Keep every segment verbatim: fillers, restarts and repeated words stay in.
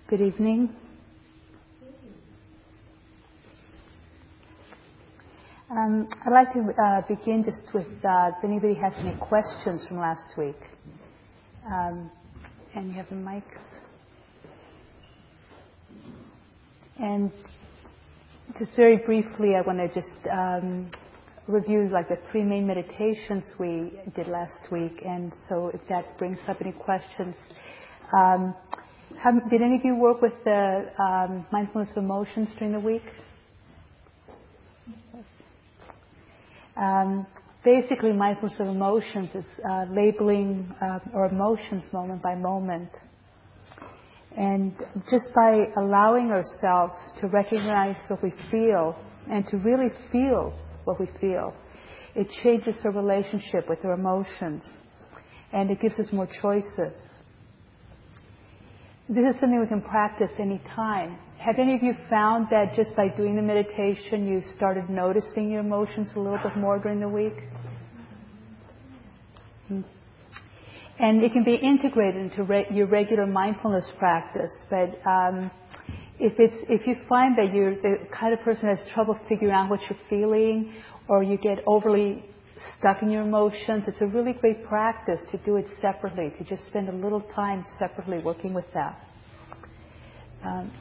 Good evening. Um, I'd like to uh, begin just with uh, if anybody has any questions from last week. Um, and you have the mic. And just very briefly, I want to just um, review like the three main meditations we did last week. And so if that brings up any questions. Um, have, did any of you work with the um, mindfulness of emotions during the week? Um, basically, mindfulness of emotions is uh, labeling uh, our emotions moment by moment. And just by allowing ourselves to recognize what we feel and to really feel what we feel, it changes our relationship with our emotions. And it gives us more choices. This is something we can practice any time. Have any of you found that just by doing the meditation, you started noticing your emotions a little bit more during the week? And it can be integrated into re- your regular mindfulness practice. But um, if it's if you find that you're the kind of person who has trouble figuring out what you're feeling, or you get overly stuck in your emotions, it's a really great practice to do it separately, to just spend a little time separately working with that. Um,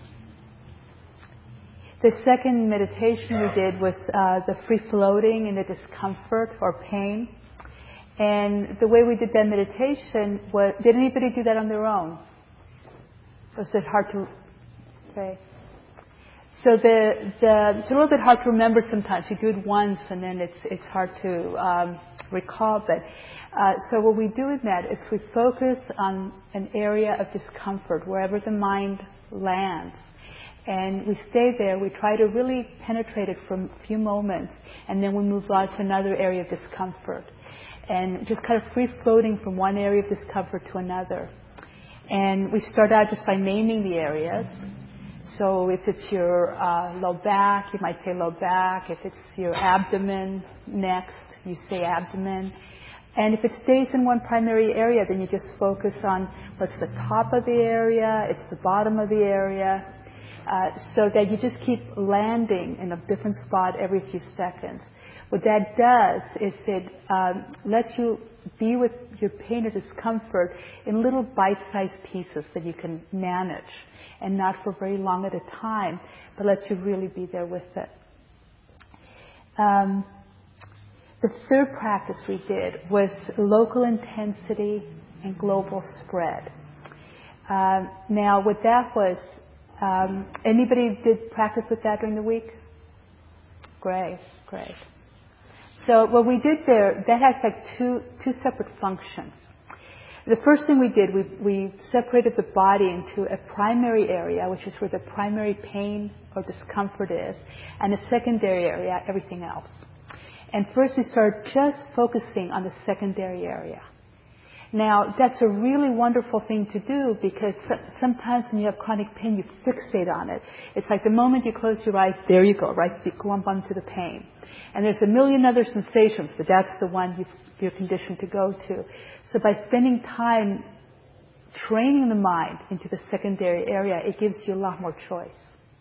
the second meditation we did was uh, the free floating in the discomfort or pain. And the way we did that meditation was, did anybody do that on their own? Was it hard to, okay. So the, the, it's a little bit hard to remember sometimes. You do it once and then it's, it's hard to um, recall. But uh, so what we do in that is we focus on an area of discomfort, wherever the mind lands. And we stay there. We try to really penetrate it for a few moments. And then we move on to another area of discomfort. And just kind of free floating from one area of discomfort to another. And we start out just by naming the areas. So if it's your uh, low back, you might say low back. If it's your abdomen next, you say abdomen. And if it stays in one primary area, then you just focus on what's the top of the area, it's the bottom of the area, uh, so that you just keep landing in a different spot every few seconds. What that does is it um, lets you be with your pain or discomfort in little bite-sized pieces that you can manage, and not for very long at a time, but lets you really be there with it. Um, the third practice we did was local intensity and global spread. Um, now, what that was, um, anybody did practice with that during the week? Great, great. So what we did there, that has like two two separate functions. The first thing we did, we, we separated the body into a primary area, which is where the primary pain or discomfort is, and a secondary area, everything else. And first we started just focusing on the secondary area. Now, that's a really wonderful thing to do because sometimes when you have chronic pain, you fixate on it. It's like the moment you close your eyes, there you go, right? You go on to the pain. And there's a million other sensations, but that's the one you've, you're conditioned to go to. So by spending time training the mind into the secondary area, it gives you a lot more choice.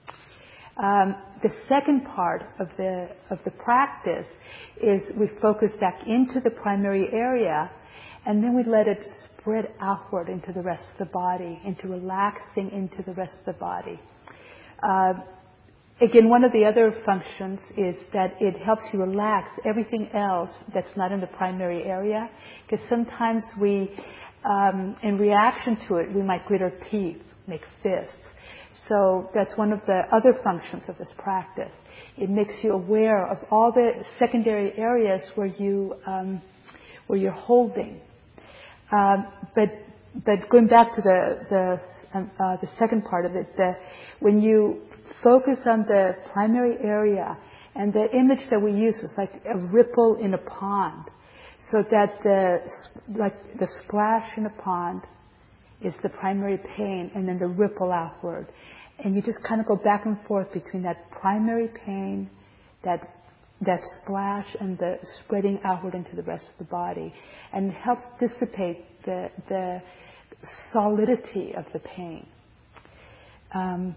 Um, the second part of the of the practice is we focus back into the primary area, and then we let it spread outward into the rest of the body, into relaxing into the rest of the body. Uh, again, one of the other functions is that it helps you relax everything else that's not in the primary area, because sometimes we, um, in reaction to it, we might grit our teeth, make fists. So that's one of the other functions of this practice. It makes you aware of all the secondary areas where you um, where you're holding. Um, but but going back to the the um, uh, the second part of it, the, when you focus on the primary area, and the image that we used was like a ripple in a pond, so that the like the splash in a pond is the primary pain, and then the ripple outward. And you just kind of go back and forth between that primary pain, that that splash, and the spreading outward into the rest of the body. And it helps dissipate the, the solidity of the pain. Um,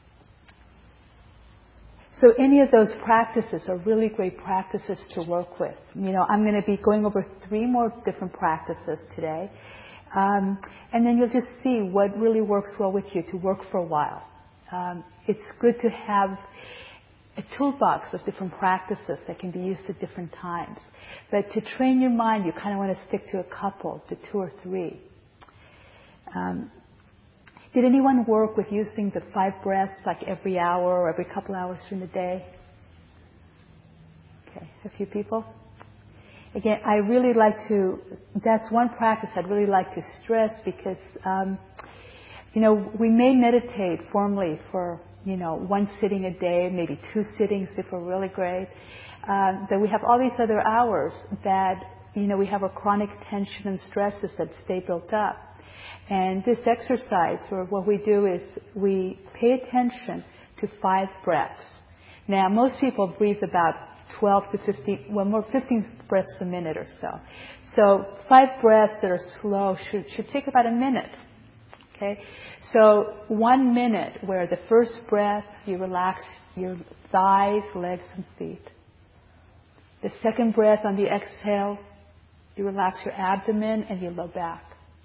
so any of those practices are really great practices to work with. You know, I'm going to be going over three more different practices today. Um, and then you'll just see what really works well with you to work for a while. Um, it's good to have a toolbox of different practices that can be used at different times. But to train your mind, you kind of want to stick to a couple, to two or three. Um, did anyone work with using the five breaths like every hour or every couple hours during the day? Okay, a few people. Again, I really like to, that's one practice I'd really like to stress because, um, you know, we may meditate formally for, you know, one sitting a day, maybe two sittings if we're really great. Uh, but we have all these other hours that, you know, we have a chronic tension and stresses that stay built up. And this exercise, or what we do is we pay attention to five breaths. Now, most people breathe about twelve to fifteen, well, more fifteen breaths a minute or so. So five breaths that are slow should, should take about a minute. Okay? So one minute where the first breath, you relax your thighs, legs, and feet. The second breath on the exhale, you relax your abdomen and your low back.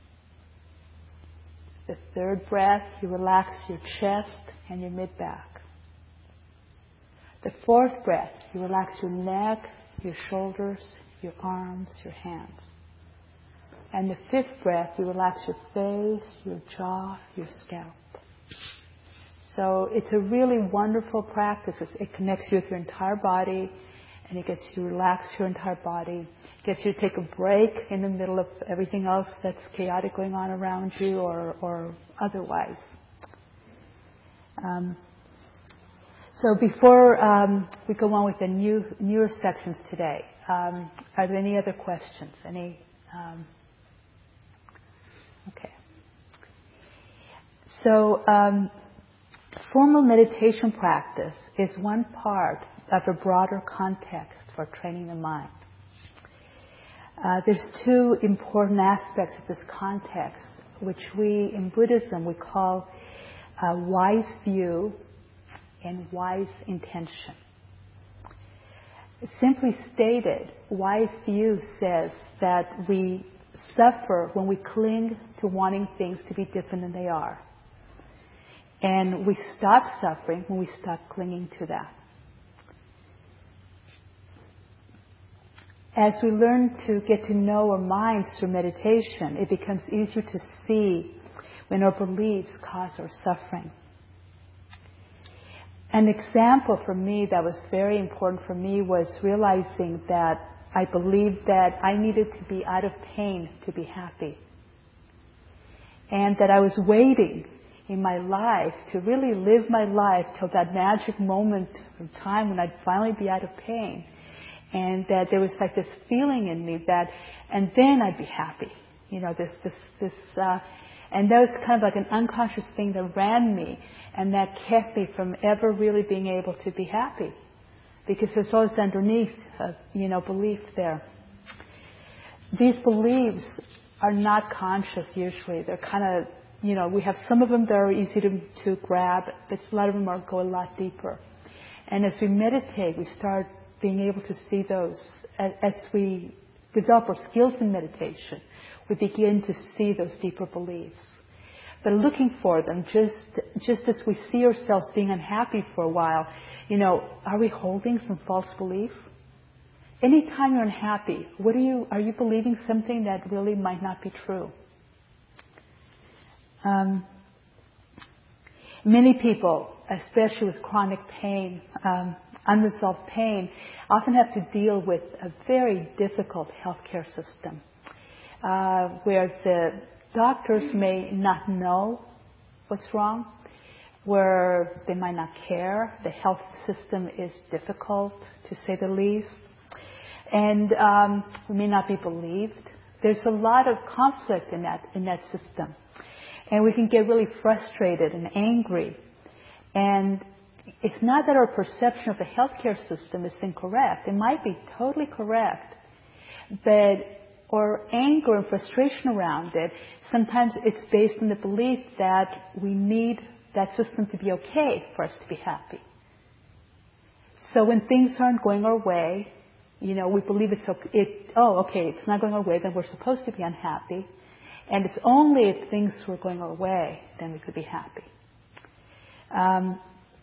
The third breath, you relax your chest and your mid-back. The fourth breath, you relax your neck, your shoulders, your arms, your hands. And the fifth breath, you relax your face, your jaw, your scalp. So it's a really wonderful practice. It connects you with your entire body, and it gets you to relax your entire body. It gets you to take a break in the middle of everything else that's chaotic going on around you or, or otherwise. Um, So before um, we go on with the new newer sections today, um, are there any other questions? Any? Um, okay. So um, formal meditation practice is one part of a broader context for training the mind. Uh, there's two important aspects of this context, which we in Buddhism we call uh, wise view and wise intention. Simply stated, wise view says that we suffer when we cling to wanting things to be different than they are. And we stop suffering when we stop clinging to that. As we learn to get to know our minds through meditation, it becomes easier to see when our beliefs cause our suffering. An example for me that was very important for me was realizing that I believed that I needed to be out of pain to be happy. And that I was waiting in my life to really live my life till that magic moment of time when I'd finally be out of pain. And that there was like this feeling in me that, and then I'd be happy. You know, this, this, this, uh, and that was kind of like an unconscious thing that ran me, and that kept me from ever really being able to be happy. Because there's always underneath, a, you know, belief there. These beliefs are not conscious usually. They're kind of, you know, we have some of them that are easy to, to grab, but a lot of them are, go a lot deeper. And as we meditate, we start being able to see those. As, as we develop our skills in meditation, we begin to see those deeper beliefs. But looking for them, just just as we see ourselves being unhappy for a while, you know, are we holding some false belief? Anytime you're unhappy, what are you, are you believing something that really might not be true? Um, many people, especially with chronic pain, um, unresolved pain, often have to deal with a very difficult healthcare system, uh, where the doctors may not know what's wrong, where they might not care. The health system is difficult, to say the least. And um, we may not be believed. There's a lot of conflict in that in that system. And we can get really frustrated and angry. And it's not that our perception of the healthcare system is incorrect. It might be totally correct. But our anger and frustration around it, sometimes it's based on the belief that we need that system to be okay for us to be happy. So when things aren't going our way, you know, we believe it's okay. It, oh, okay, it's not going our way, then we're supposed to be unhappy. And it's only if things were going our way, then we could be happy. Um,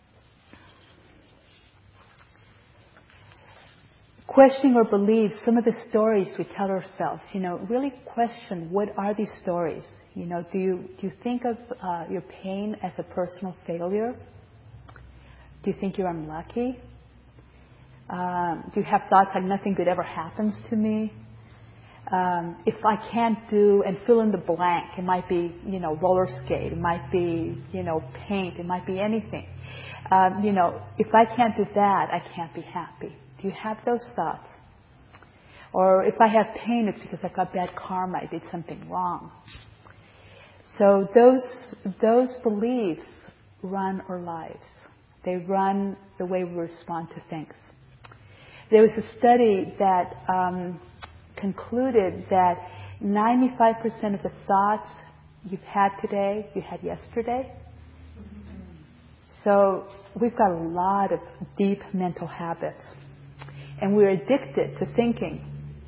questioning our beliefs, some of the stories we tell ourselves, you know, really question, what are these stories? You know, do you, do you think of uh, your pain as a personal failure? Do you think you're unlucky? Um, do you have thoughts like nothing good ever happens to me? Um, if I can't do and fill in the blank, it might be, you know, roller skate, it might be, you know, paint, it might be anything. Um, you know, if I can't do that, I can't be happy. Do you have those thoughts? Or if I have pain, it's because I've got bad karma, I did something wrong. So those those beliefs run our lives. They run the way we respond to things. There was a study that um, concluded that ninety-five percent of the thoughts you've had today, you had yesterday. So we've got a lot of deep mental habits. And we're addicted to thinking.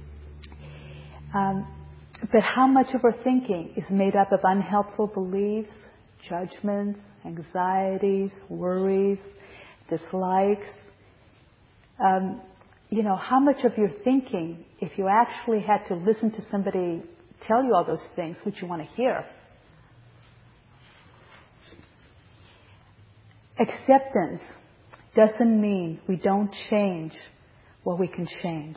Um, but how much of our thinking is made up of unhelpful beliefs, judgments, anxieties, worries, dislikes? Um, you know, how much of your thinking, if you actually had to listen to somebody tell you all those things, would you want to hear? Acceptance doesn't mean we don't change what we can change.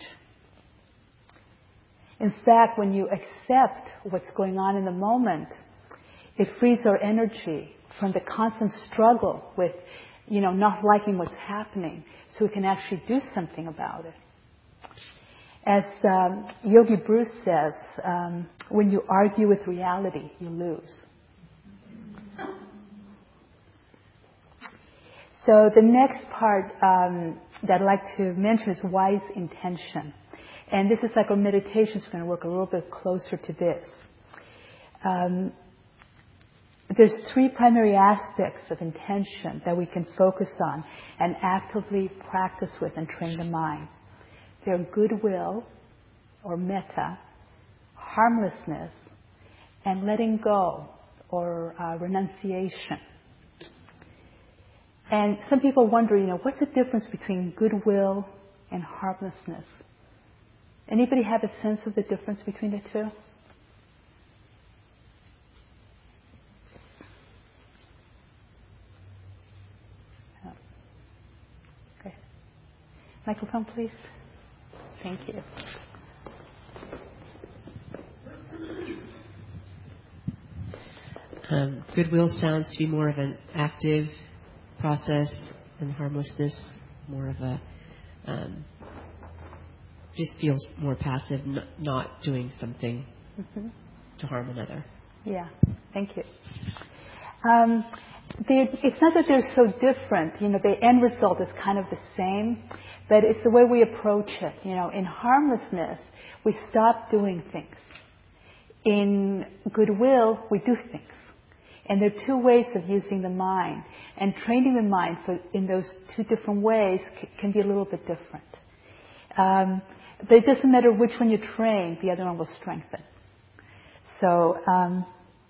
In fact, when you accept what's going on in the moment, it frees our energy from the constant struggle with, you know, not liking what's happening, so we can actually do something about it. As um, Yogi Bruce says, um, when you argue with reality, you lose. So the next part um, that I'd like to mention is wise intention. And this is like our meditation is going to work a little bit closer to this. Um, there's three primary aspects of intention that we can focus on and actively practice with and train the mind. They're goodwill, or metta, harmlessness, and letting go, or uh, renunciation. And some people wonder, you know, what's the difference between goodwill and harmlessness? Anybody have a sense of the difference between the two? Oh. Okay. Microphone, please. Thank you. Um, goodwill sounds to be more of an active process, and harmlessness more of a um, just feels more passive, n- not doing something mm-hmm. to harm another. Yeah, thank you. Um, it's not that they're so different. You know, the end result is kind of the same, but it's the way we approach it. You know, in harmlessness, we stop doing things. In goodwill, we do things. And there are two ways of using the mind. And training the mind for, in those two different ways c- can be a little bit different. Um, but it doesn't matter which one you train, the other one will strengthen. So, um,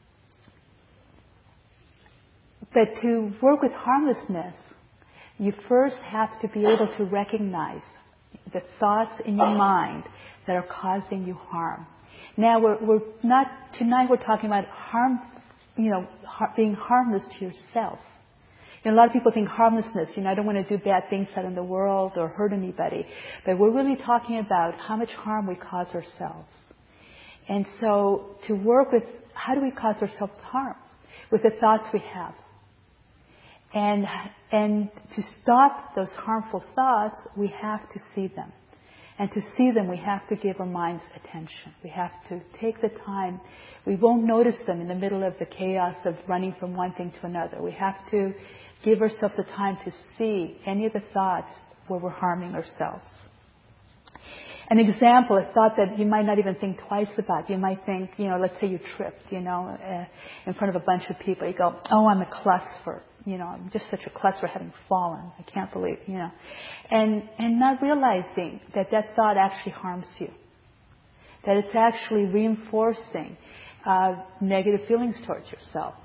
but to work with harmlessness, you first have to be able to recognize the thoughts in your mind that are causing you harm. Now, we're, we're not, tonight we're talking about harm, you know, har- being harmless to yourself. You know, a lot of people think harmlessness, you know, I don't want to do bad things out in the world or hurt anybody. But we're really talking about how much harm we cause ourselves. And so to work with, how do we cause ourselves harm? With the thoughts we have. And, and to stop those harmful thoughts, we have to see them. And to see them, we have to give our minds attention. We have to take the time. We won't notice them in the middle of the chaos of running from one thing to another. We have to give ourselves the time to see any of the thoughts where we're harming ourselves. An example, a thought that you might not even think twice about. You might think, you know, let's say you tripped, you know, uh, in front of a bunch of people. You go, oh, I'm a klutz for, you know, I'm just such a klutz for having fallen. I can't believe, you know. And, and not realizing that that thought actually harms you. That it's actually reinforcing uh, negative feelings towards yourself.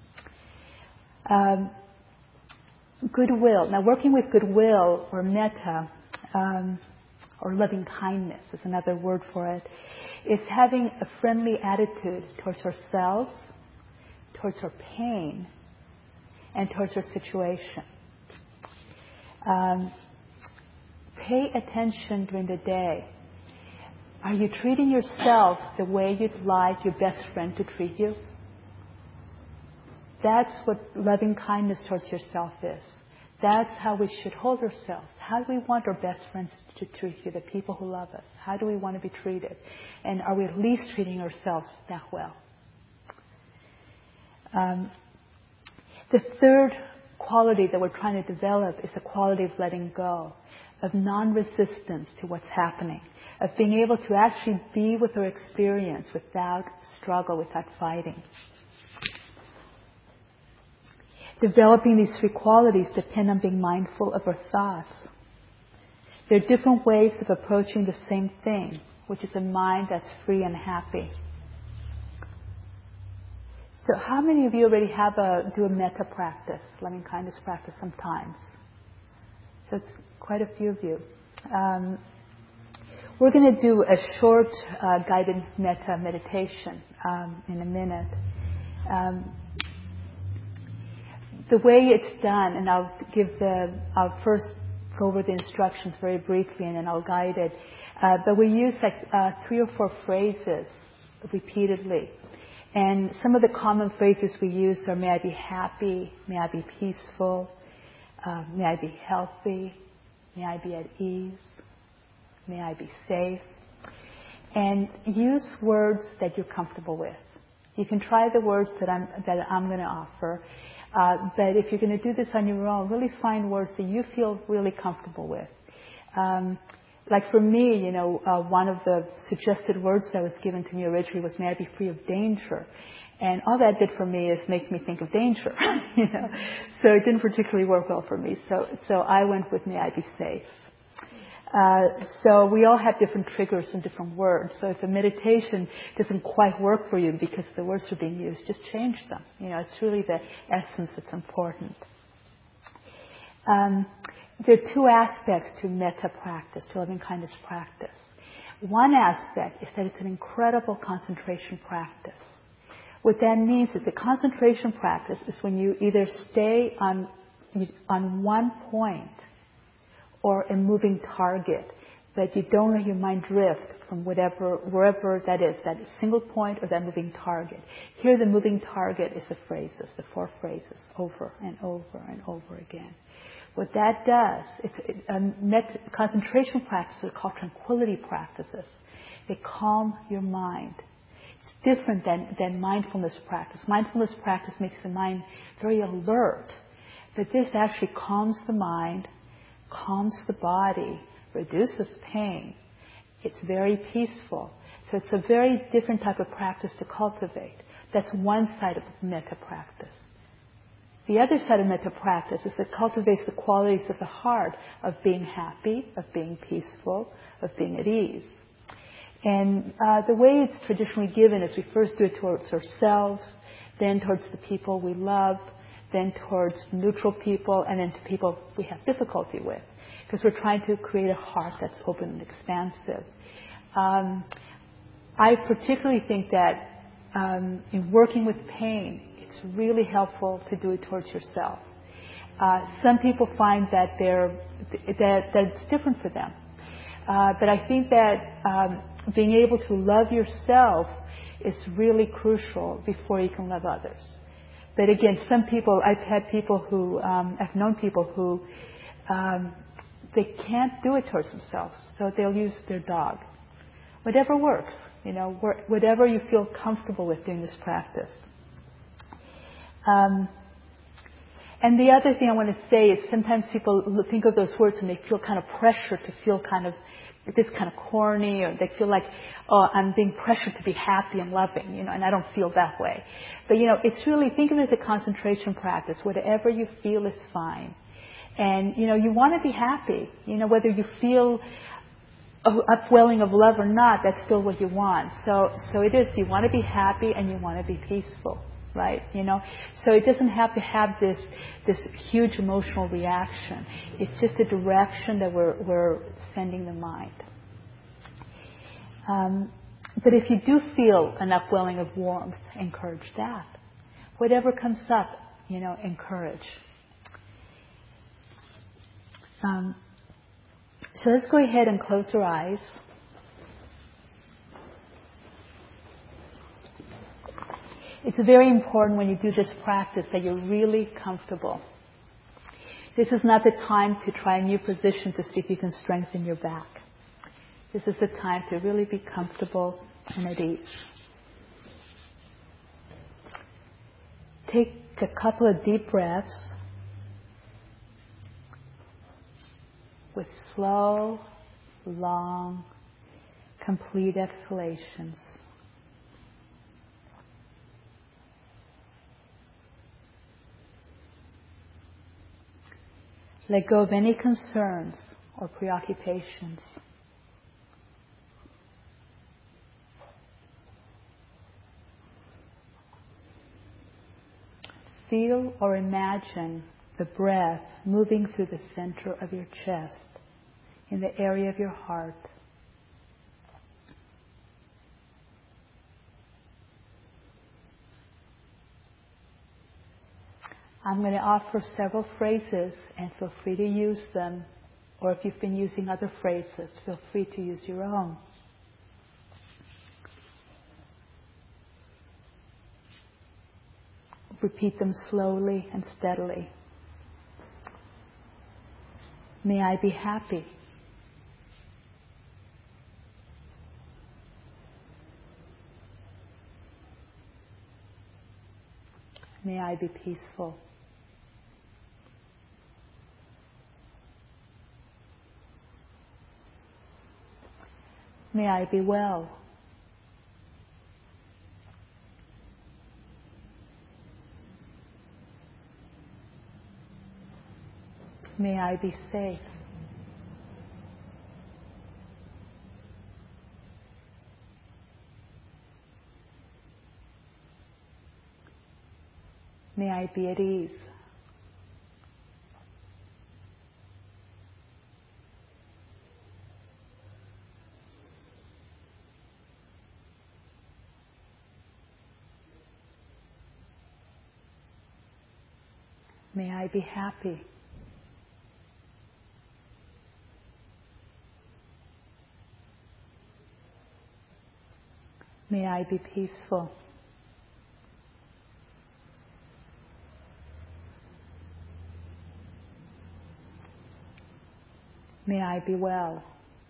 Um, goodwill. Now, working with goodwill or metta, um, or loving kindness is another word for it, is having a friendly attitude towards ourselves, towards our pain, and towards our situation. Um, pay attention during the day. Are you treating yourself the way you'd like your best friend to treat you? That's what loving kindness towards yourself is. That's how we should hold ourselves. How do we want our best friends to treat you, the people who love us? How do we want to be treated? And are we at least treating ourselves that well? Um, the third quality that we're trying to develop is the quality of letting go, of non-resistance to what's happening, of being able to actually be with our experience without struggle, without fighting. Developing these three qualities depend on being mindful of our thoughts. There are different ways of approaching the same thing, which is a mind that's free and happy. So how many of you already have a, do a metta practice, loving kindness practice sometimes? So it's quite a few of you. Um, we're going to do a short uh, guided metta meditation um, in a minute. Um, The way it's done, and I'll give the, I'll first go over the instructions very briefly and then I'll guide it. Uh, but we use like uh, three or four phrases repeatedly. And some of the common phrases we use are, may I be happy, may I be peaceful, uh, may I be healthy, may I be at ease, may I be safe. And use words that you're comfortable with. You can try the words that I'm, that I'm going to offer. Uh, but if you're going to do this on your own, really find words that you feel really comfortable with. Um, like for me, you know, uh, one of the suggested words that was given to me originally was, may I be free of danger. And all that did for me is make me think of danger. you know? So it didn't particularly work well for me. So, so I went with, may I be safe. Uh, so we all have different triggers and different words. So if a meditation doesn't quite work for you because the words are being used, just change them. You know, it's really the essence that's important. Um, there are two aspects to metta practice, to loving kindness practice. One aspect is that it's an incredible concentration practice. What that means is the concentration practice is when you either stay on on one point or a moving target, but you don't let your mind drift from whatever, wherever that is, that single point or that moving target. Here the moving target is the phrases, the four phrases, over and over and over again. What that does, it's it, um, met, concentration practices are called tranquility practices. They calm your mind. It's different than, than mindfulness practice. Mindfulness practice makes the mind very alert, but this actually calms the mind, calms the body, reduces pain. It's very peaceful. So it's a very different type of practice to cultivate. That's one side of metta practice. The other side of metta practice is that cultivates the qualities of the heart, of being happy, of being peaceful, of being at ease. And uh, the way it's traditionally given is we first do it towards ourselves, then towards the people we love, then towards neutral people, and then to people we have difficulty with. Because we're trying to create a heart that's open and expansive. Um, I particularly think that um, in working with pain, it's really helpful to do it towards yourself. Uh, some people find that they're that, that it's different for them. Uh, but I think that um, being able to love yourself is really crucial before you can love others. But again, some people, I've had people who, um, I've known people who, um, they can't do it towards themselves, so they'll use their dog. Whatever works, you know, whatever you feel comfortable with doing this practice. Um, And the other thing I want to say is sometimes people think of those words and they feel kind of pressure to feel kind of this kind of corny, or they feel like, oh, I'm being pressured to be happy and loving, you know, and I don't feel that way. But, you know, it's really, think of it as a concentration practice. Whatever you feel is fine. And, you know, you want to be happy. You know, whether you feel a upwelling of love or not, that's still what you want. So, so it is, you want to be happy and you want to be peaceful. Right, you know, so it doesn't have to have this this huge emotional reaction. It's just a direction that we're we're sending the mind. Um, but if you do feel an upwelling of warmth, encourage that. Whatever comes up, you know, encourage. Um, so let's go ahead and close our eyes. It's very important when you do this practice that you're really comfortable. This is not the time to try a new position to see if you can strengthen your back. This is the time to really be comfortable and at ease. Take a couple of deep breaths with slow, long, complete exhalations. Let go of any concerns or preoccupations. Feel or imagine the breath moving through the center of your chest, in the area of your heart. I'm going to offer several phrases and feel free to use them. Or if you've been using other phrases, feel free to use your own. Repeat them slowly and steadily. May I be happy. May I be peaceful. May I be well. May I be safe. May I be at ease. May I be happy. May I be peaceful. May I be well.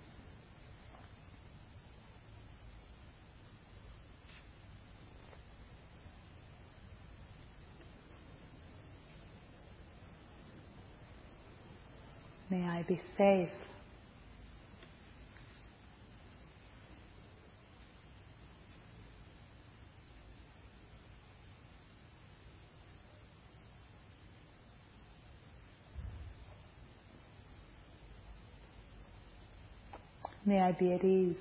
May I be safe. May I be at ease.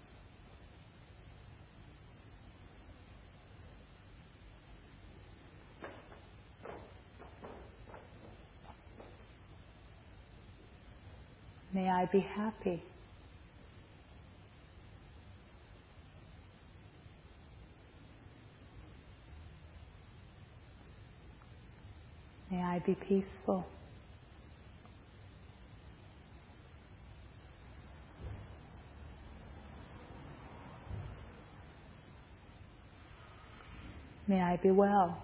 May I be happy. May I be peaceful. May I be well.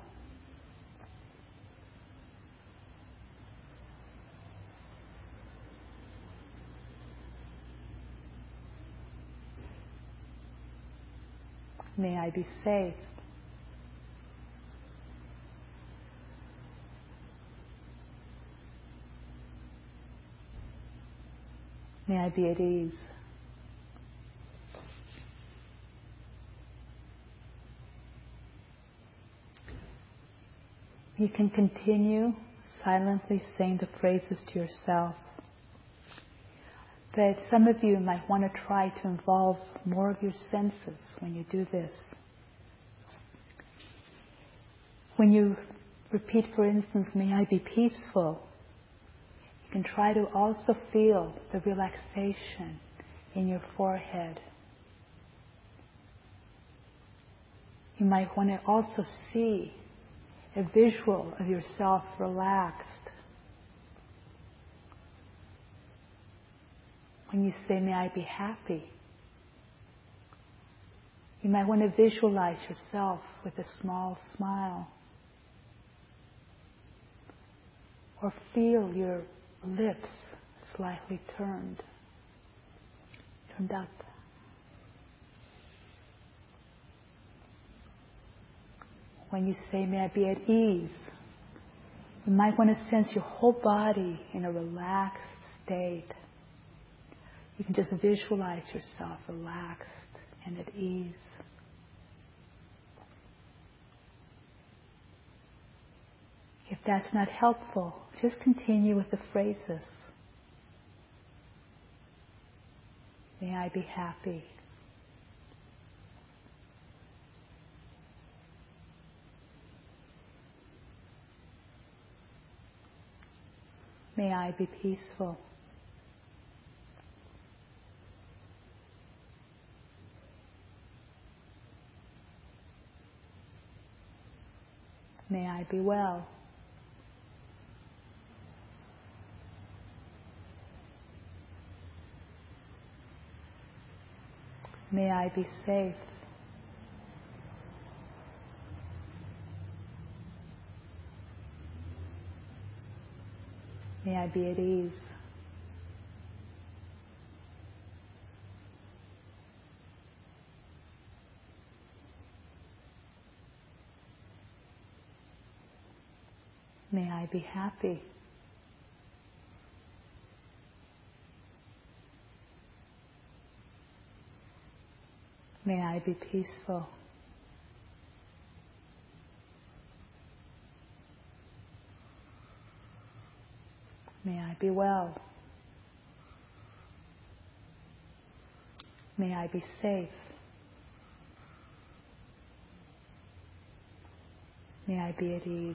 May I be safe. May I be at ease. You can continue silently saying the phrases to yourself. But some of you might want to try to involve more of your senses when you do this. When you repeat, for instance, may I be peaceful, you can try to also feel the relaxation in your forehead. You might want to also see a visual of yourself relaxed. When you say, may I be happy, you might want to visualize yourself with a small smile. Or feel your lips slightly turned, turned up. When you say, may I be at ease, you might want to sense your whole body in a relaxed state. You can just visualize yourself relaxed and at ease. If that's not helpful, just continue with the phrases. May I be happy. May I be peaceful. May I be well. May I be safe. May I be at ease. May I be happy. May I be peaceful. May I be well. May I be safe. May I be at ease.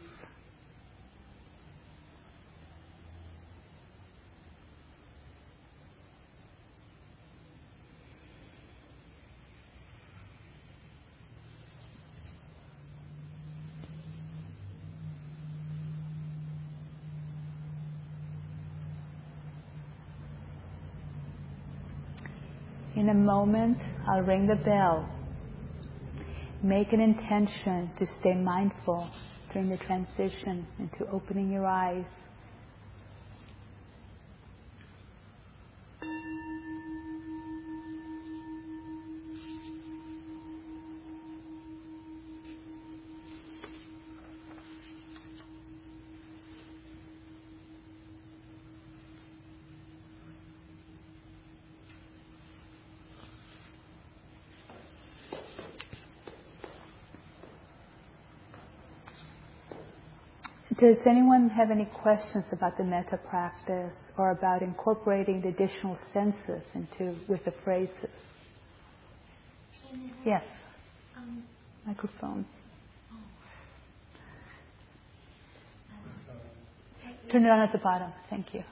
In a moment, I'll ring the bell. Make an intention to stay mindful during the transition into opening your eyes. Does anyone have any questions about the metta practice or about incorporating the additional senses into with the phrases? Yes. Um, Microphone. Oh. Turn it on at the bottom. Thank you.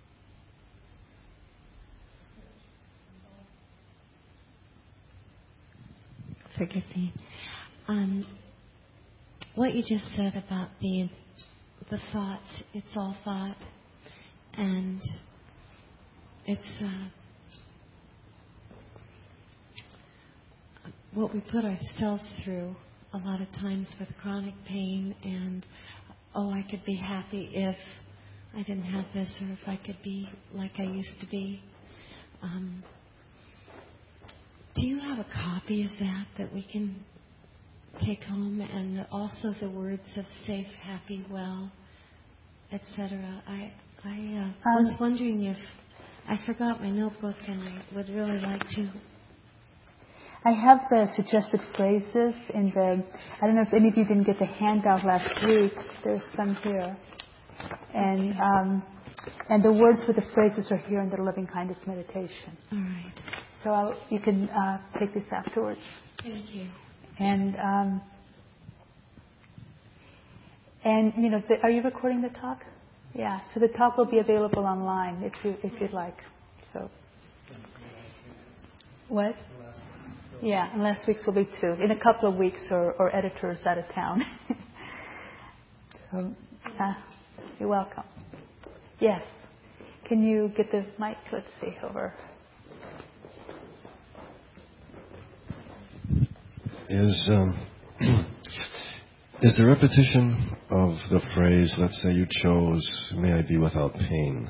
Forgive me. Um, what you just said about the the thoughts, it's all thought, and it's uh, what we put ourselves through a lot of times with chronic pain, and oh, I could be happy if I didn't have this, or if I could be like I used to be. Um, do you have a copy of that that we can take home, and also the words of safe, happy, well, et cetera? I I uh, um, was wondering if I forgot my notebook and I would really like to. I have the suggested phrases in the, I don't know if any of you didn't get the handout last week. There's some here. And um, and the words for the phrases are here in the Loving Kindness meditation. All right. So I'll, you can uh, take this afterwards. Thank you. And, um, and you know, the, are you recording the talk? Yeah, so the talk will be available online if you if you'd like. So, what? Yeah, and last week's will be too. In a couple of weeks, or, or editors out of town. so, uh, you're welcome. Yes. Can you get the mic? Let's see over. Is um, is the repetition of the phrase, let's say you chose, may I be without pain,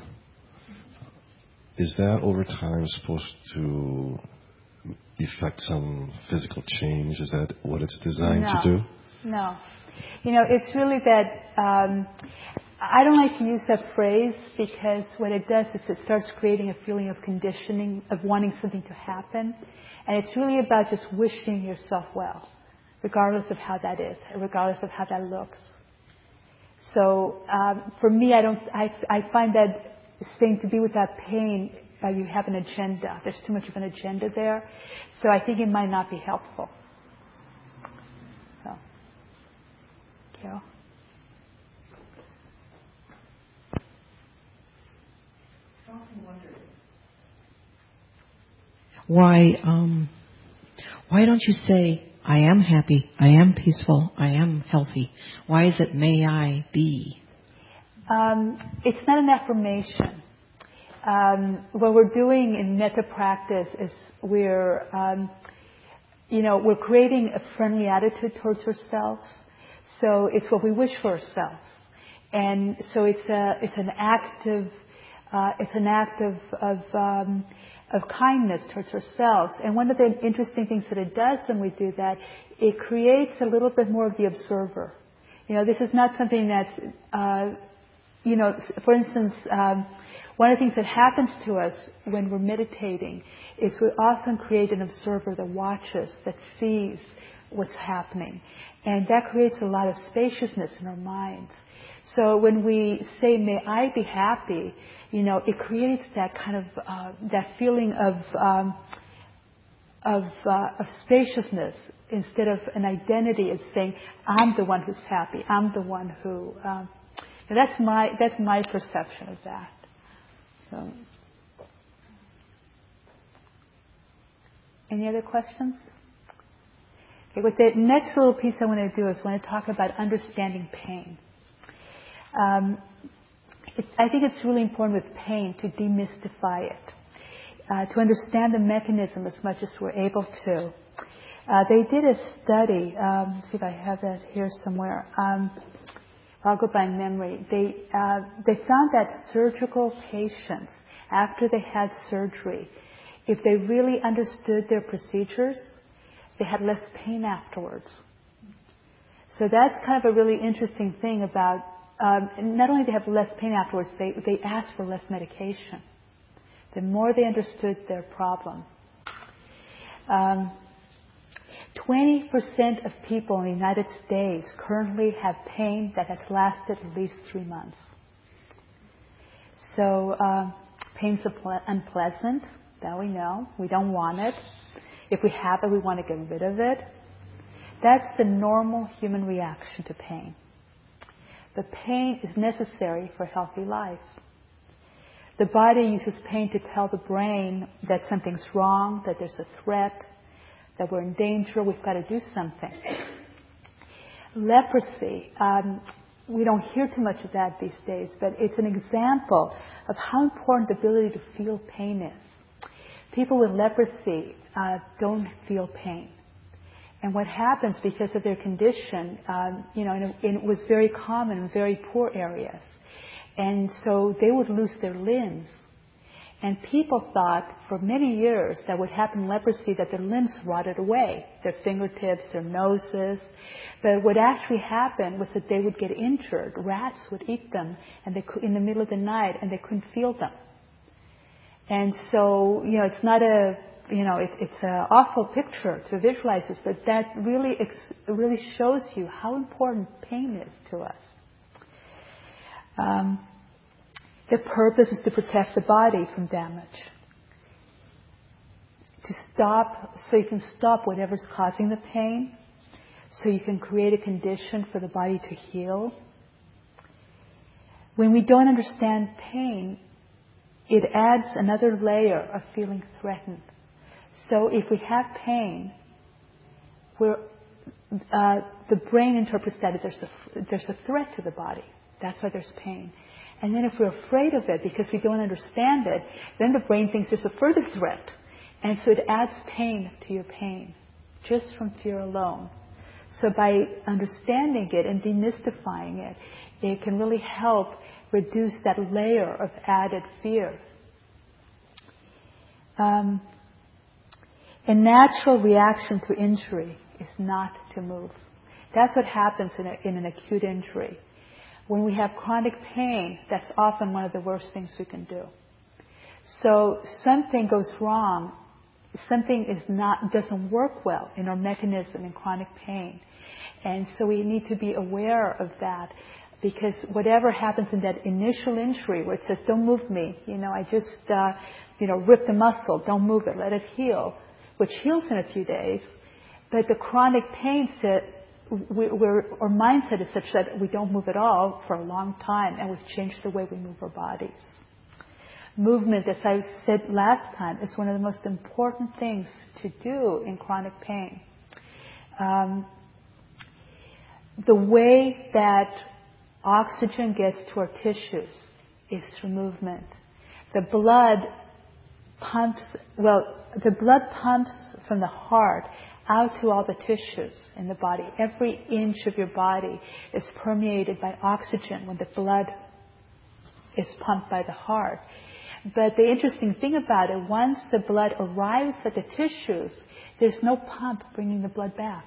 is that over time supposed to effect some physical change? Is that what it's designed no, to do? No. You know, it's really that, um, I don't like to use that phrase because what it does is it starts creating a feeling of conditioning, of wanting something to happen. And it's really about just wishing yourself well, regardless of how that is, regardless of how that looks. So um, for me, I don't. I, I find that saying to be without pain, uh, you have an agenda. There's too much of an agenda there. So I think it might not be helpful. So, Carol? I often wonder why, um, why don't you say, I am happy, I am peaceful, I am healthy? Why is it may I be? Um, it's not an affirmation. Um, what we're doing in metta practice is we're, um, you know, we're creating a friendly attitude towards ourselves. So it's what we wish for ourselves, and so it's a it's an active uh, it's an act of of, um, of kindness towards ourselves. And one of the interesting things that it does when we do that, it creates a little bit more of the observer. You know, this is not something that's uh, you know, for instance, um, one of the things that happens to us when we're meditating is we often create an observer that watches, that sees what's happening. And that creates a lot of spaciousness in our minds. So when we say, may I be happy, you know, it creates that kind of, uh, that feeling of, um, of, uh, of spaciousness instead of an identity as saying, I'm the one who's happy, I'm the one who, um, that's my, that's my perception of that. So, any other questions? Okay, with the next little piece I want to do is I want to talk about understanding pain. Um, it, I think it's really important with pain to demystify it, uh, to understand the mechanism as much as we're able to. Uh, they did a study. Um, let's see if I have that here somewhere. Um, I'll go by memory. They uh, they found that surgical patients, after they had surgery, if they really understood their procedures, they had less pain afterwards. So that's kind of a really interesting thing about, um, not only do they have less pain afterwards, they, they ask for less medication. The more they understood their problem. Um, twenty percent of people in the United States currently have pain that has lasted at least three months. So uh, pain's unpleasant, that we know. We don't want it. If we have it, we want to get rid of it. That's the normal human reaction to pain. The pain is necessary for a healthy life. The body uses pain to tell the brain that something's wrong, that there's a threat, that we're in danger, we've got to do something. Leprosy, um, we don't hear too much of that these days, but it's an example of how important the ability to feel pain is. People with leprosy uh, don't feel pain. And what happens because of their condition, um, you know, and it, and it was very common in very poor areas. And so they would lose their limbs. And people thought for many years that would happen in leprosy that their limbs rotted away, their fingertips, their noses. But what actually happened was that they would get injured. Rats would eat them and they could, in the middle of the night, and they couldn't feel them. And so, you know, it's not a, you know, it, it's an awful picture to visualize this, but that really, ex- really shows you how important pain is to us. Um, the purpose is to protect the body from damage. To stop, so you can stop whatever's causing the pain, so you can create a condition for the body to heal. When we don't understand pain, it adds another layer of feeling threatened. So if we have pain, we're, uh, the brain interprets that as there's a, there's a threat to the body. That's why there's pain. And then if we're afraid of it because we don't understand it, then the brain thinks there's a further threat. And so it adds pain to your pain, just from fear alone. So by understanding it and demystifying it, it can really help reduce that layer of added fear. Um, a natural reaction to injury is not to move. That's what happens in, a, in an acute injury. When we have chronic pain, that's often one of the worst things we can do. So something goes wrong, something is not doesn't work well in our mechanism in chronic pain. And so we need to be aware of that, because whatever happens in that initial injury where it says, don't move me, you know, I just, uh, you know, ripped the muscle, don't move it, let it heal, which heals in a few days. But the chronic pain, set, we're, our mindset is such that we don't move at all for a long time, and we've changed the way we move our bodies. Movement, as I said last time, is one of the most important things to do in chronic pain. Um, the way that oxygen gets to our tissues is through movement. The blood pumps, well, the blood pumps from the heart out to all the tissues in the body. Every inch of your body is permeated by oxygen when the blood is pumped by the heart. But the interesting thing about it, once the blood arrives at the tissues, there's no pump bringing the blood back.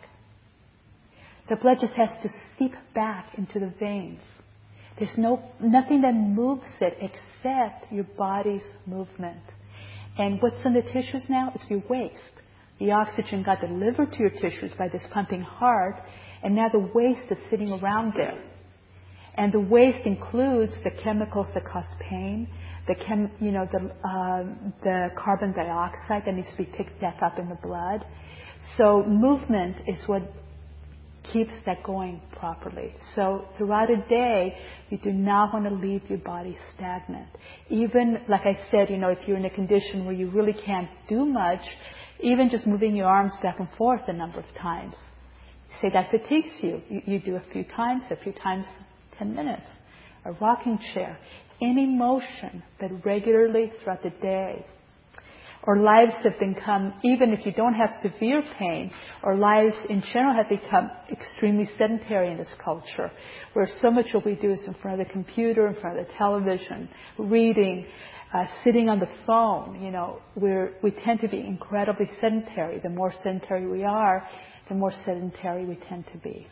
The blood just has to seep back into the veins. There's no nothing that moves it except your body's movement. And what's in the tissues now? It's your waste. The oxygen got delivered to your tissues by this pumping heart, and now the waste is sitting around there. And the waste includes the chemicals that cause pain, the chem, you know, the uh, the carbon dioxide that needs to be picked back up in the blood. So movement is what keeps that going properly. So throughout a day, you do not want to leave your body stagnant. Even, like I said, you know, if you're in a condition where you really can't do much, even just moving your arms back and forth a number of times, say that fatigues you. You, you do a few times, a few times, ten minutes. A rocking chair. Any motion, but regularly throughout the day. Our lives have become, even if you don't have severe pain, our lives in general have become extremely sedentary in this culture, where so much of what we do is in front of the computer, in front of the television, reading, uh, sitting on the phone. You know, we're, we tend to be incredibly sedentary. The more sedentary we are, the more sedentary we tend to be.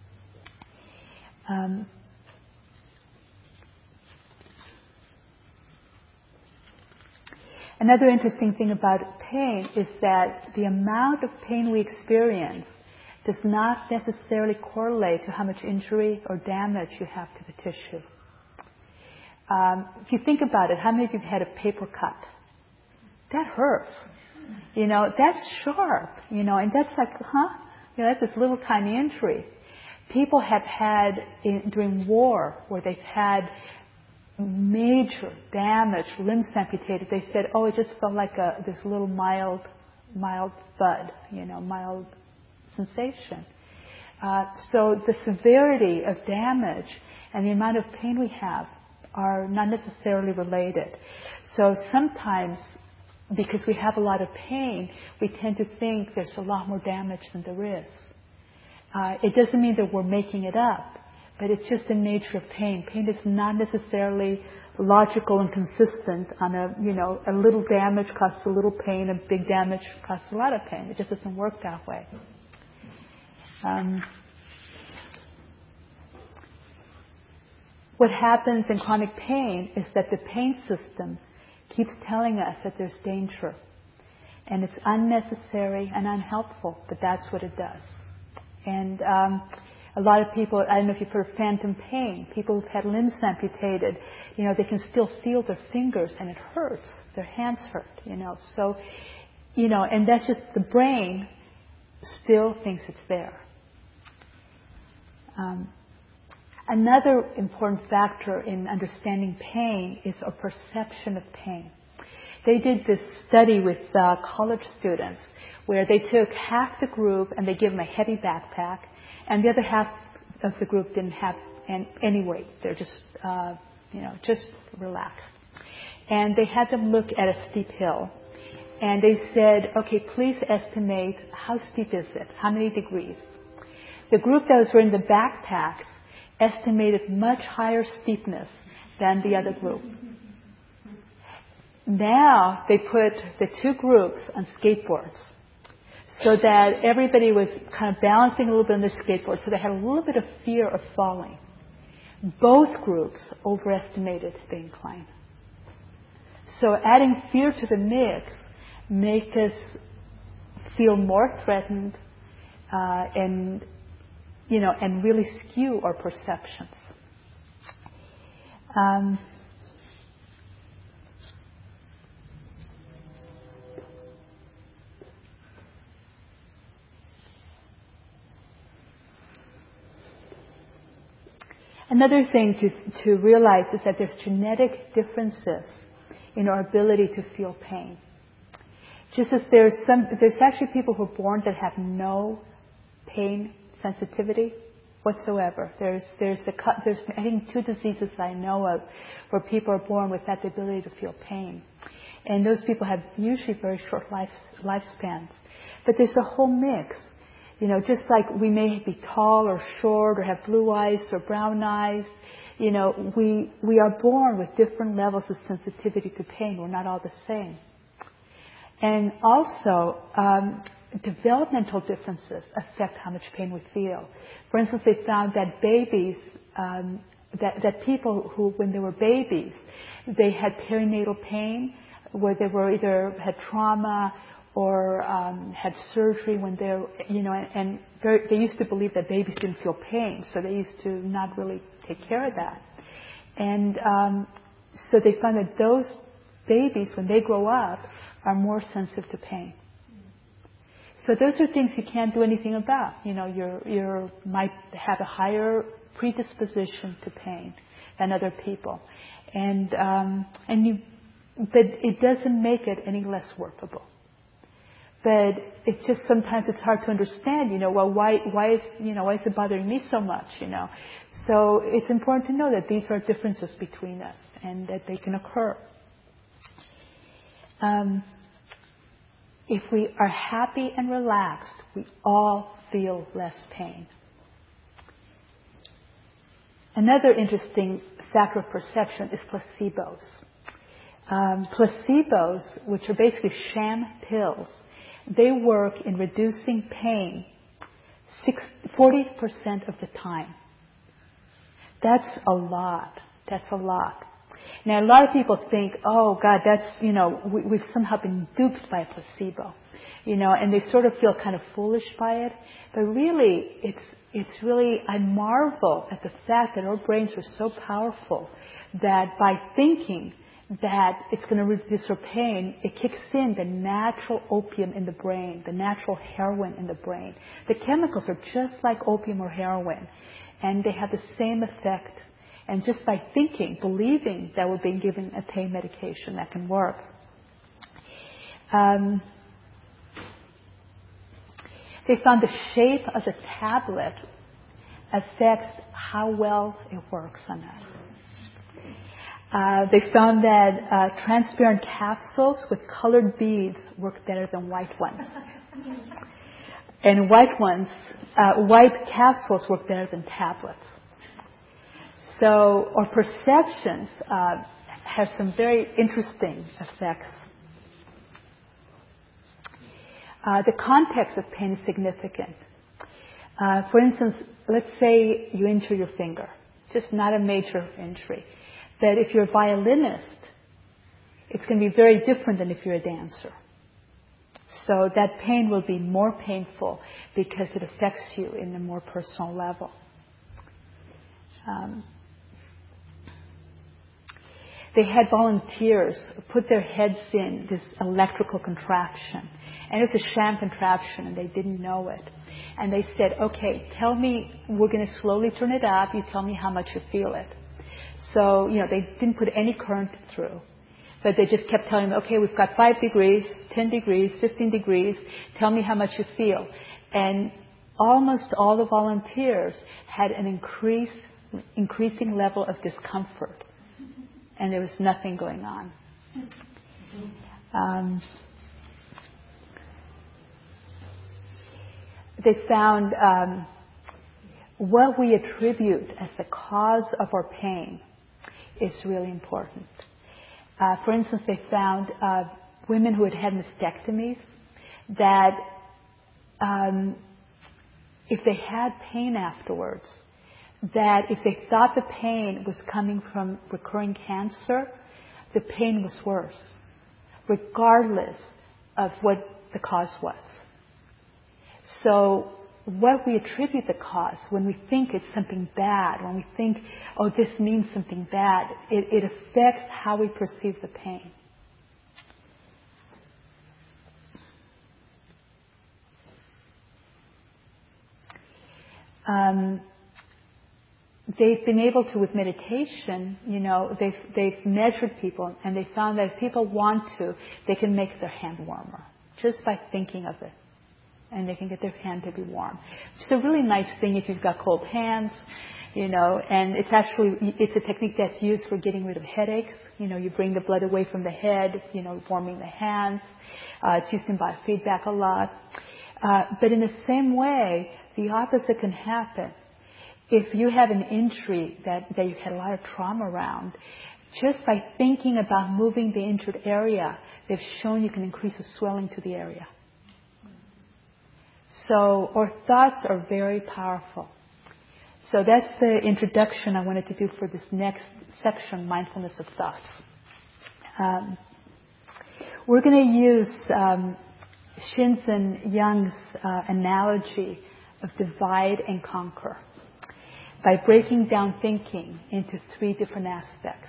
Um, Another interesting thing about pain is that the amount of pain we experience does not necessarily correlate to how much injury or damage you have to the tissue. Um, if you think about it, how many of you have had a paper cut? That hurts. You know, that's sharp, you know, and that's like, huh? You know, that's this little tiny injury. People have had, in, during war, where they've had major damage, limbs amputated, they said, oh, it just felt like a, this little mild, mild thud, you know, mild sensation. Uh, so the severity of damage and the amount of pain we have are not necessarily related. So sometimes, because we have a lot of pain, we tend to think there's a lot more damage than there is. Uh, it doesn't mean that we're making it up. But it's just the nature of pain. Pain is not necessarily logical and consistent on a, you know, a little damage causes a little pain, a big damage causes a lot of pain. It just doesn't work that way. Um, what happens in chronic pain is that the pain system keeps telling us that there's danger. And it's unnecessary and unhelpful, but that's what it does. And um, a lot of people, I don't know if you've heard of phantom pain. People who've had limbs amputated, you know, they can still feel their fingers and it hurts. Their hands hurt, you know. So, you know, and that's just the brain still thinks it's there. Um, another important factor in understanding pain is our perception of pain. They did this study with uh, college students where they took half the group and they gave them a heavy backpack, and the other half of the group didn't have any weight. They're just, uh, you know, just relaxed. And they had them look at a steep hill. And they said, okay, please estimate how steep is it? How many degrees? The group that was wearing the backpacks estimated much higher steepness than the other group. Now they put the two groups on skateboards so that everybody was kind of balancing a little bit on their skateboard, so they had a little bit of fear of falling. Both groups overestimated the incline. So adding fear to the mix make us feel more threatened uh, and, you know, and really skew our perceptions. Um, Another thing to, to realize is that there's genetic differences in our ability to feel pain. Just as there's some, there's actually people who are born that have no pain sensitivity whatsoever. There's, there's, a, there's I think two diseases I know of where people are born without the ability to feel pain. And those people have usually very short life, lifespans. But there's a whole mix. You know, just like we may be tall or short or have blue eyes or brown eyes, you know, we we are born with different levels of sensitivity to pain. We're not all the same. And also, um, developmental differences affect how much pain we feel. For instance, they found that babies, um, that, that people who, when they were babies, they had perinatal pain, where they were either had trauma or um, had surgery when they're, you know, and, and they used to believe that babies didn't feel pain, so they used to not really take care of that. And um, so they found that those babies, when they grow up, are more sensitive to pain. So those are things you can't do anything about. You know, you you might have a higher predisposition to pain than other people, and um, and you, but it doesn't make it any less workable. But it's just sometimes it's hard to understand, you know, well, why, why is, you know, why is it bothering me so much, you know? So it's important to know that these are differences between us and that they can occur. Um, if we are happy and relaxed, we all feel less pain. Another interesting factor of perception is placebos. Um, placebos, which are basically sham pills, they work in reducing pain forty percent of the time. That's a lot. That's a lot. Now, a lot of people think, oh, God, that's, you know, we, we've somehow been duped by a placebo, you know, and they sort of feel kind of foolish by it. But really, it's, it's really, I marvel at the fact that our brains are so powerful that by thinking that it's going to reduce our pain, it kicks in the natural opium in the brain, the natural heroin in the brain. The chemicals are just like opium or heroin, and they have the same effect. And just by thinking, believing that we're being given a pain medication that can work. Um, they found the shape of the tablet affects how well it works on us. Uh, they found that uh, transparent capsules with colored beads work better than white ones. And white ones, uh, white capsules work better than tablets. So our perceptions uh, have some very interesting effects. Uh, the context of pain is significant. Uh, for instance, let's say you injure your finger, just not a major injury. But if you're a violinist it's going to be very different than if you're a dancer. So that pain will be more painful because it affects you in a more personal level. Um, they had volunteers put their heads in this electrical contraption. And it was a sham contraption, and they didn't know it. And they said, okay, tell me, we're going to slowly turn it up. You tell me how much you feel it. So, you know, they didn't put any current through. But they just kept telling them, okay, we've got five degrees, ten degrees, fifteen degrees. Tell me how much you feel. And almost all the volunteers had an increase, increasing level of discomfort. And there was nothing going on. Um, they found um, what we attribute as the cause of our pain is really important. Uh, for instance, they found uh, women who had had mastectomies that um, if they had pain afterwards, that if they thought the pain was coming from recurring cancer, the pain was worse, regardless of what the cause was. So what we attribute the cause, when we think it's something bad, when we think, oh, this means something bad, it, it affects how we perceive the pain. Um, they've been able to, with meditation, you know, they've, they've measured people, and they found that if people want to, they can make their hand warmer just by thinking of it. And they can get their hand to be warm. It's a really nice thing if you've got cold hands, you know, and it's actually, it's a technique that's used for getting rid of headaches. You know, you bring the blood away from the head, you know, warming the hands. Uh, it's used in biofeedback a lot. Uh, but in the same way, the opposite can happen. If you have an injury that, that you've had a lot of trauma around, just by thinking about moving the injured area, they've shown you can increase the swelling to the area. So our thoughts are very powerful. So that's the introduction I wanted to do for this next section, mindfulness of thoughts. Um, we're going to use um, Shinzen Young's uh, analogy of divide and conquer by breaking down thinking into three different aspects.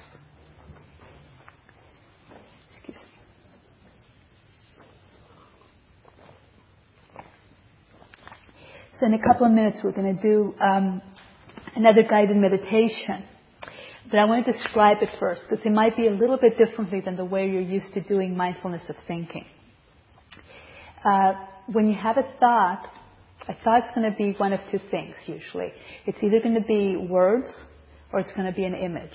Excuse me. So in a couple of minutes, we're going to do um, another guided meditation. But I want to describe it first, because it might be a little bit differently than the way you're used to doing mindfulness of thinking. Uh, when you have a thought, a thought's going to be one of two things, usually. It's either going to be words, or it's going to be an image.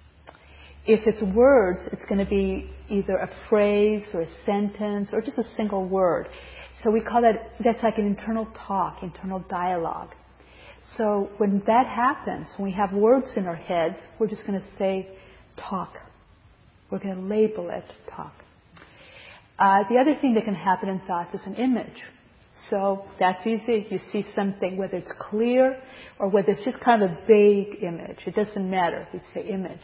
If it's words, it's going to be either a phrase, or a sentence, or just a single word. So we call that, that's like an internal talk, internal dialogue. So when that happens, when we have words in our heads, we're just going to say talk. We're going to label it talk. Uh, the other thing that can happen in thoughts is an image. So that's easy. You see something, whether it's clear or whether it's just kind of a vague image. It doesn't matter. We say image.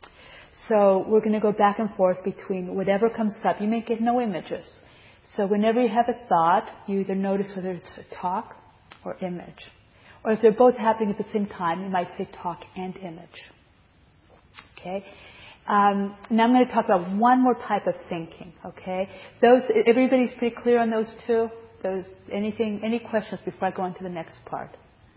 So we're going to go back and forth between whatever comes up. You may get no images. So whenever you have a thought, you either notice whether it's a talk or image. Or if they're both happening at the same time, you might say talk and image. Okay? Um, now I'm going to talk about one more type of thinking. Okay? Those, everybody's pretty clear on those two? Those, anything, any questions before I go on to the next part?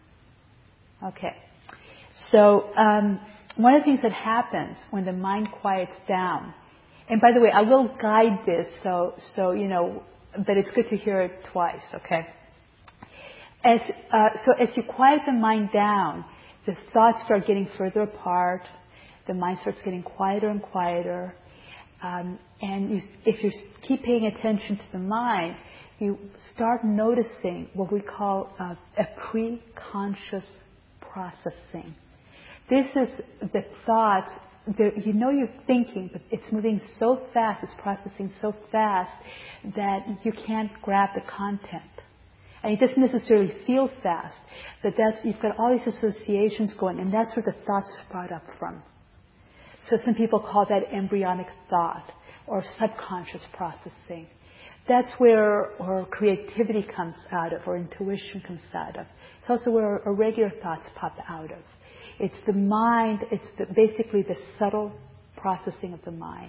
Okay. So, um, one of the things that happens when the mind quiets down, and by the way, I will guide this, so, so, you know, but it's good to hear it twice, okay? As, uh, so as you quiet the mind down, the thoughts start getting further apart, the mind starts getting quieter and quieter, um, and you, if you keep paying attention to the mind, you start noticing what we call uh, a pre-conscious processing. This is the thoughts, the, you know you're thinking, but it's moving so fast, it's processing so fast that you can't grab the content. And it doesn't necessarily feel fast, but that's, you've got all these associations going, and that's where the thoughts sprout up from. So some people call that embryonic thought. or subconscious processing. That's where our creativity comes out of, or intuition comes out of. It's also where our regular thoughts pop out of. It's the mind, it's the, basically the subtle processing of the mind.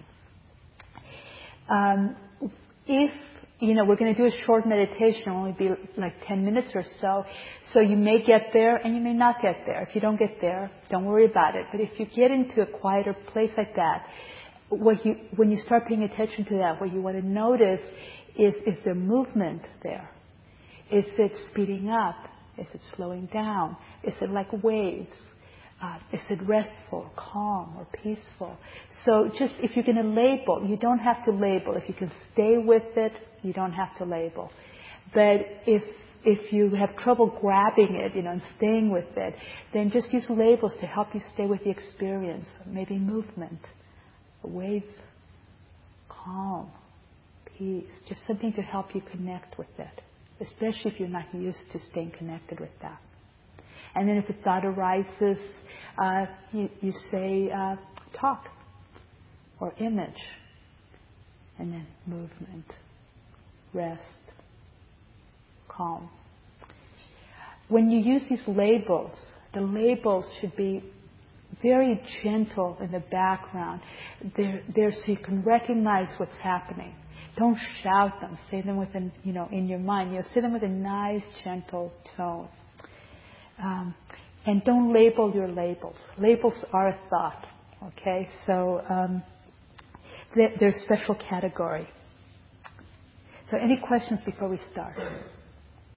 Um, if, you know, we're going to do a short meditation, it'll only be like ten minutes or so, so you may get there and you may not get there. If you don't get there, don't worry about it. But if you get into a quieter place like that, what you, when you start paying attention to that, what you want to notice is, is there movement there? Is it speeding up? Is it slowing down? Is it like waves? Uh, is it restful, calm, or peaceful? So just if you're going to label, you don't have to label. If you can stay with it, you don't have to label. But if if you have trouble grabbing it, you know, and staying with it, then just use labels to help you stay with the experience. Maybe movement, a wave, calm, peace. Just something to help you connect with it, especially if you're not used to staying connected with that. And then if a thought arises, uh, you, you say, uh, talk or image. And then movement, rest, calm. When you use these labels, the labels should be very gentle in the background. They're there so you can recognize what's happening. Don't shout them. Say them with an, you know, in your mind. You know, say them with a nice, gentle tone. Um, and don't label your labels. Labels are a thought, okay? So um, they're a special category. So any questions before we start?